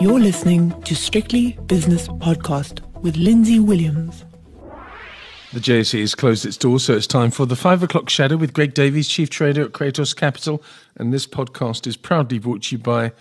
You're listening to Strictly Business Podcast with Lindsay Williams. The JSE has closed its doors, so it's time for the 5 o'clock shadow with Greg Davies, Chief Trader at Kratos Capital. And this podcast is proudly brought to you by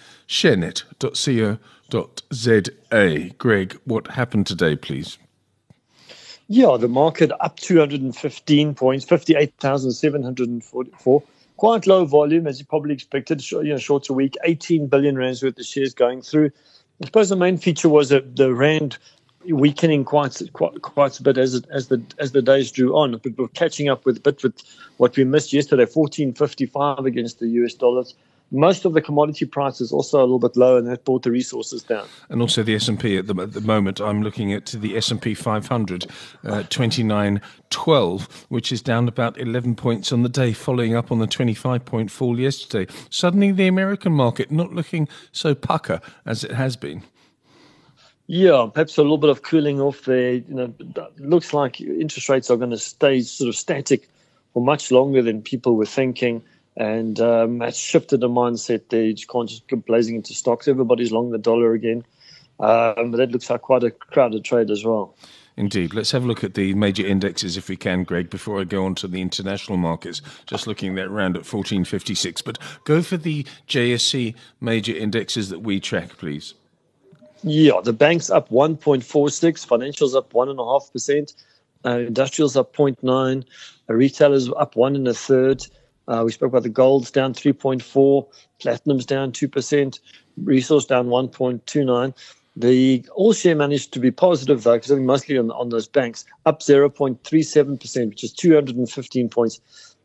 sharenet.co.za. Greg, what happened today, please? Yeah, the market up 215 points, 58,744. Quite low volume, as you probably expected. Shorter week, 18 billion rands worth of shares going through. I suppose the main feature was the rand weakening quite a bit as the days drew on. But we're catching up with what we missed yesterday, 14.55 against the US dollars. Most of the commodity prices also a little bit low, and that brought the resources down. And also the S&P at the moment, I'm looking at the S&P 500, 29.12, which is down about 11 points on the day, following up on the 25-point fall yesterday. Suddenly the American market not looking so pucker as it has been. Yeah, perhaps a little bit of cooling off there. It looks like interest rates are going to stay sort of static for much longer than people were thinking. And that's shifted the mindset there. You can't just go blazing into stocks. Everybody's long the dollar again. But that looks like quite a crowded trade as well. Indeed. Let's have a look at the major indexes if we can, Greg, before I go on to the international markets. Just looking at around at 1456. But go for the JSE major indexes that we track, please. Yeah, the bank's up 1.46, financials up 1.5%, industrials up 0.9%, retailers up 1 1/3%. We spoke about the gold's down 3.4%, platinum's down 2%, resource down 1.29%. The all share managed to be positive though, because I think mostly on those banks, up 0.37%, which is 215 points,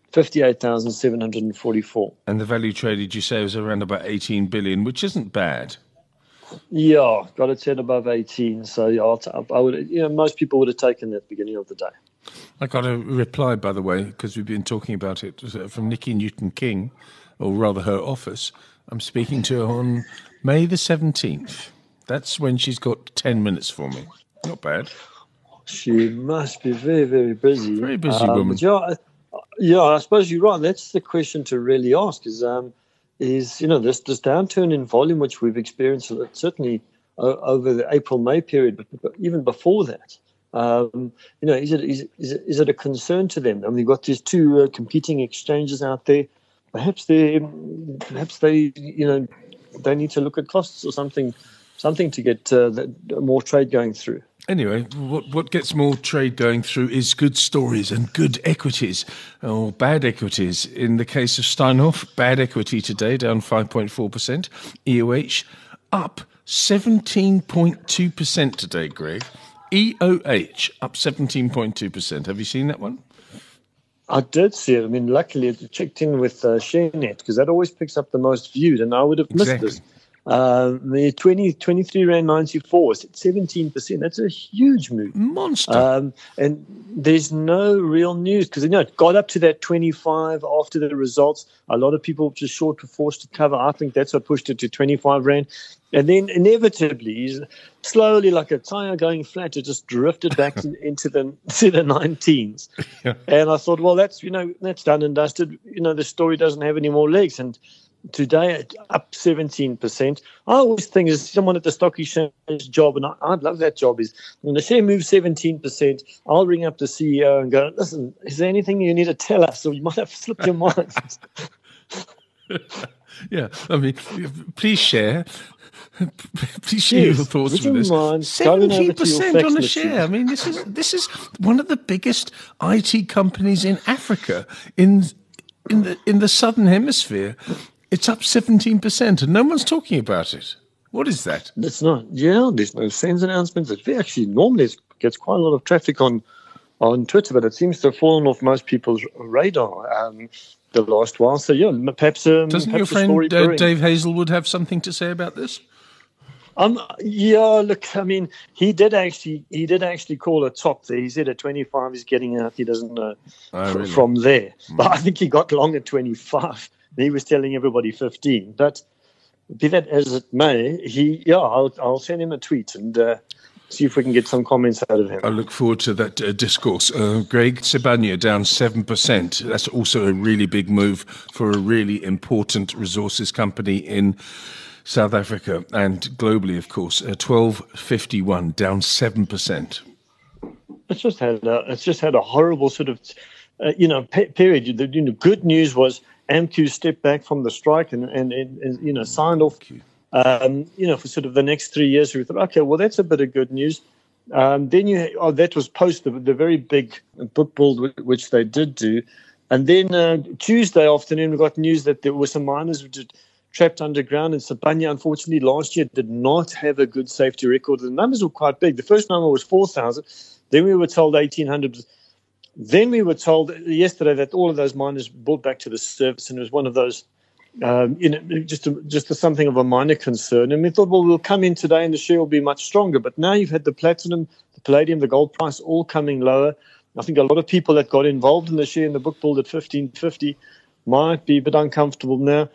58,744. And the value traded, you say, was around about 18 billion, which isn't bad. Yeah, got it set above 18. So I would, most people would have taken that at the beginning of the day. I got a reply, by the way, because we've been talking about it, from Nikki Newton-King, or rather her office. I'm speaking to her on May the 17th. That's when she's got 10 minutes for me. Not bad. She must be very, very busy. Very busy woman. But I suppose you're right. That's the question to really ask is this downturn in volume, which we've experienced certainly over the April-May period, but even before that. Is it a concern to them? I mean, you've got these two competing exchanges out there. Perhaps they need to look at costs or something to get more trade going through. Anyway, what gets more trade going through is good stories and good equities, or bad equities. In the case of Steinhoff, bad equity today, down 5.4%. EOH up 17.2% today, Greg. EOH up 17.2%. Have you seen that one? I did see it. I mean, luckily it checked in with ShareNet, because that always picks up the most viewed, and I would have missed this. The 23 Rand 94 is at 17%. That's a huge move. Monster. And there's no real news, because it got up to that 25 after the results. A lot of people just short were forced to cover. I think that's what pushed it to 25 Rand. And then inevitably, slowly like a tire going flat, it just drifted back into the 19s. Yeah. And I thought, well, that's done and dusted. The story doesn't have any more legs. And today, up 17%. I always think as someone at the stock exchange job, and I'd love that job, is when the share moves 17%, I'll ring up the CEO and go, listen, is there anything you need to tell us, or you might have slipped your mind? Yeah, I mean, please share. Please share your thoughts with this. 17% on a share. I mean, this is one of the biggest IT companies in Africa, in the southern hemisphere. It's up 17%, and no one's talking about it. What is that? It's not. Yeah, there's no SENS announcements. Normally it gets quite a lot of traffic on Twitter, but it seems to have fallen off most people's radar the last while. So yeah, perhaps doesn't your friend Dave Hazelwood have something to say about this? Yeah, look, I mean, he did actually call a top there. He said at 25 he's getting out. He doesn't know from there. But I think he got long at 25. He was telling everybody 15. But be that as it may, I'll send him a tweet and see if we can get some comments out of him. I look forward to that discourse. Greg, Sibanye down 7%. That's also a really big move for a really important resources company in South Africa and globally, of course, 12.51, down 7%. It's just had a horrible sort of, period. The good news was AMCU stepped back from the strike and signed off, for sort of the next 3 years. We thought, okay, well, that's a bit of good news. Then that was post the very big book build which they did do, and then Tuesday afternoon we got news that there were some miners which had trapped underground in Sibanye. Unfortunately, last year did not have a good safety record. The numbers were quite big. The first number was 4,000. Then we were told 1,800. Then we were told yesterday that all of those miners brought back to the surface, and it was one of those, just something of a minor concern. And we thought, well, we'll come in today and the share will be much stronger. But now you've had the platinum, the palladium, the gold price all coming lower. I think a lot of people that got involved in the share in the book build at 1,550 might be a bit uncomfortable now.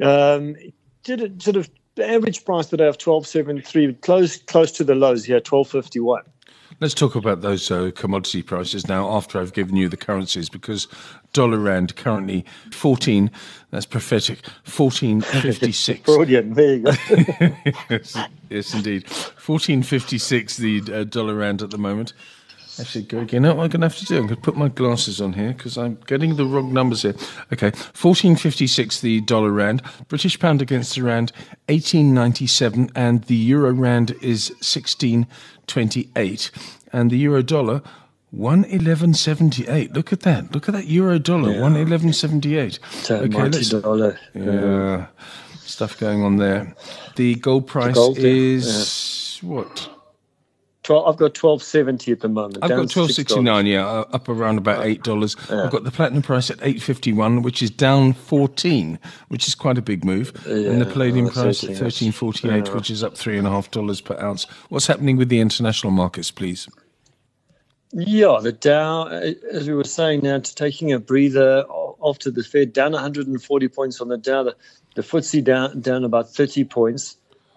Did it sort of the average price today of 12.73, close to the lows here, 12.51. Let's talk about those commodity prices now after I've given you the currencies, because dollar rand currently 14, that's prophetic, 14.56. Freudian, there you go. yes, indeed. 14.56 the dollar rand at the moment. Actually, Greg, you know what I'm going to have to do? I'm going to put my glasses on here because I'm getting the wrong numbers here. Okay, 14.56 the dollar rand, British pound against the rand 18.97, and the euro rand is 16.28, and the euro dollar 111.78. Look at that euro dollar, 111.78. Okay, dollar. Yeah, stuff going on there. The gold price is what? I've got 12.70 at the moment. I've got 12.69, up around about $8. Yeah. I've got the platinum price at 8.51, which is down 14, which is quite a big move. Yeah, and the palladium price at 13.48, which is up $3.50 per ounce. What's happening with the international markets, please? Yeah, the Dow, as we were saying now, taking a breather after the Fed, down 140 points on the Dow. The FTSE down about 30 points.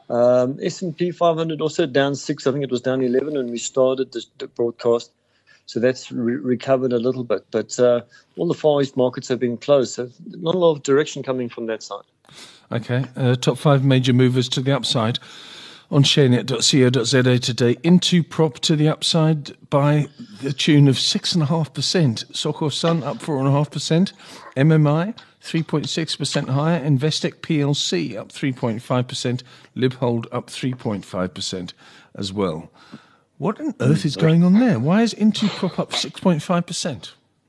S&P 500 also down 6. I think it was down 11 when we started the broadcast. So that's recovered a little bit. But all the Far East markets have been closed. So not a lot of direction coming from that side. Okay. Top 5 major movers to the upside on sharenet.co.za today. Into prop to the upside by the tune of 6.5%. Sokor Sun up 4.5%. MMI 3.6% higher. Investec PLC up 3.5%. Libhold up 3.5% as well. What on earth is going on there? Why is Into prop up 6.5%?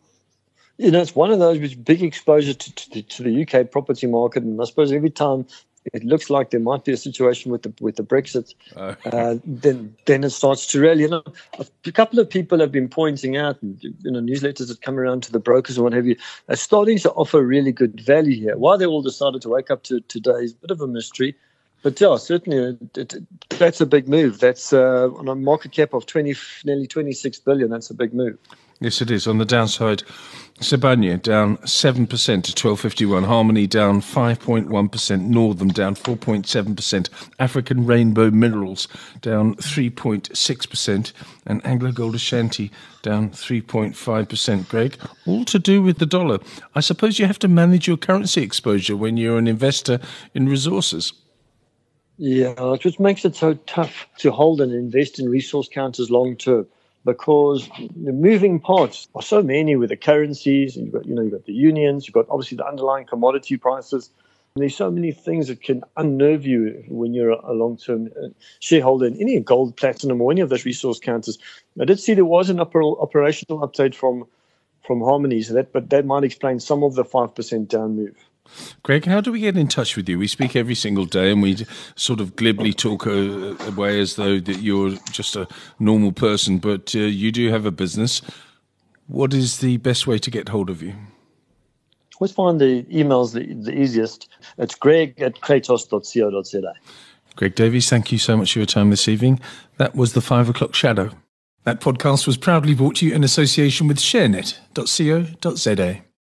It's one of those with big exposure to the UK property market, and I suppose every time it looks like there might be a situation with the Brexit, then it starts to rally. A couple of people have been pointing out, newsletters that come around to the brokers and what have you, are starting to offer really good value here. Why they all decided to wake up to today is a bit of a mystery. But yeah, certainly that's a big move. That's on a market cap of nearly 26 billion. That's a big move. Yes, it is. On the downside, Sibanye down 7% to 12.51. Harmony down 5.1%. Northam down 4.7%. African Rainbow Minerals down 3.6%. And Anglo Gold Ashanti down 3.5%. Greg, all to do with the dollar. I suppose you have to manage your currency exposure when you're an investor in resources. Yeah, it just makes it so tough to hold and invest in resource counters long term, because the moving parts are so many with the currencies, and you've got the unions, you've got obviously the underlying commodity prices. And there's so many things that can unnerve you when you're a long-term shareholder in any gold, platinum, or any of those resource counters. I did see there was an operational update from Harmony, but that might explain some of the 5% down move. Greg, how do we get in touch with you? We speak every single day and we sort of glibly talk away as though that you're just a normal person, but you do have a business. What is the best way to get hold of you? Always find the emails the easiest. It's greg@kratos.co.za. Greg Davies, thank you so much for your time this evening. That was the 5 o'clock shadow. That podcast was proudly brought to you in association with sharenet.co.za.